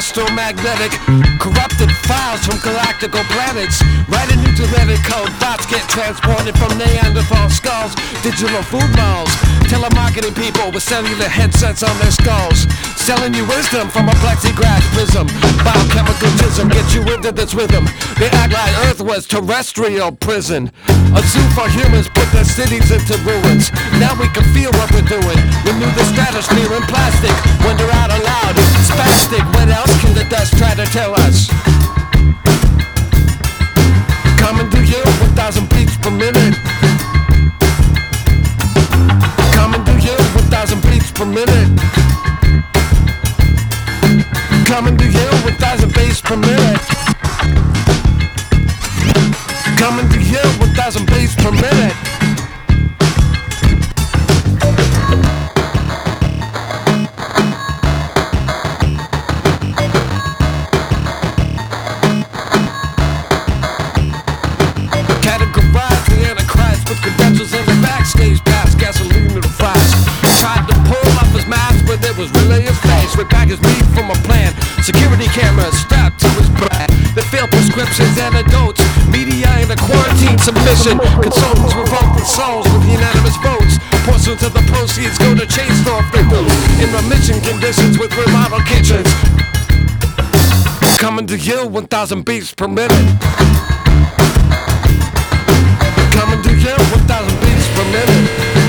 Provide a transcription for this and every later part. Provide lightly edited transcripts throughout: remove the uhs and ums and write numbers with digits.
electromagnetic, corrupted files from galactical planets. Write a new genetic code, thoughts get transported from Neanderthal skulls, digital food malls, telemarketing people with cellular headsets on their skulls, selling you wisdom from a plexiglass prism. Biochemical jism gets you into this rhythm. They act like Earth was terrestrial prison. A zoo for humans put their cities into ruins. Now we can feel what we're doing. Renew the stratosphere in plastic. Wonder out aloud, spastic. What else can the dust try to tell us? Coming to you, 1,000 beats per minute. Coming to you, 1,000 beats per minute. Coming to you, 1,000 beats per minute. Coming to you, 1,000 beats per minute. Categorize the Antichrist with credentials in the backstage pass, gasoline to the fries. Tried to pull off his mask, but it was really his face. Ripped back his meat from a plant. Security cameras strapped to his back. They failed prescriptions, antidotes. Media in a quarantine submission. Consultants revolt their souls with unanimous votes. Portions of the proceeds go to chain store victims in remission conditions with remodel kitchens. Coming to you, 1,000 beats per minute. Coming to you, 1,000 beats per minute.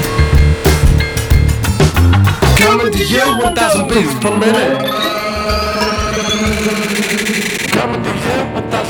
Coming to you, 1,000 beats per minute. Coming to you, 1,000